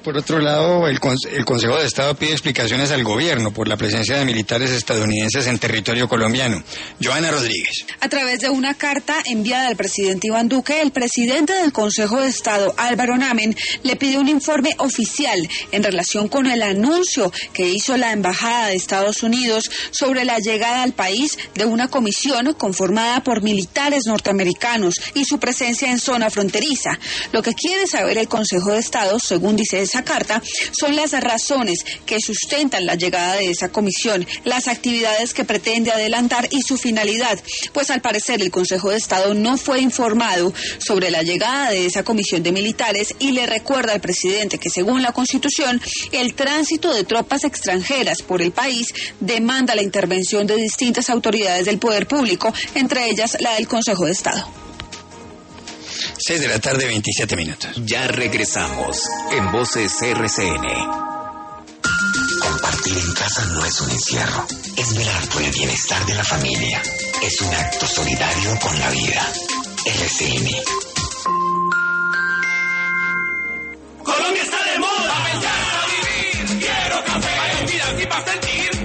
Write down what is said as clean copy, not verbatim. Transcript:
por otro lado, el Consejo de Estado pide explicaciones al gobierno por la presencia de militares estadounidenses en territorio colombiano. Joana Rodríguez. A través de una carta enviada al presidente Iván Duque, el presidente del Consejo de Estado, Álvaro Namen, le pidió un informe oficial en relación con el anuncio que hizo la Embajada de Estados Unidos sobre la llegada al país de una comisión conformada por militares norteamericanos y su presencia en zona fronteriza. Lo que quiere saber el Consejo de Estado, según dice esa carta, son las razones que sustentan la llegada de esa comisión, las actividades que pretende adelantar y su finalidad, pues al parecer el Consejo de Estado no fue informado sobre la llegada de esa comisión de militares y le recuerda al presidente que según la Constitución, el tránsito de tropas extranjeras por el país demanda la intervención de distintas autoridades del poder público, entre ellas la del Consejo de Estado. 6 de la tarde, 27 minutos. Ya regresamos en Voces RCN. Compartir en casa no es un encierro, es velar por el bienestar de la familia. Es un acto solidario con la vida. RCN. Colombia está de moda. A pensar, a vivir. Quiero café. Para inspirar y para sentir.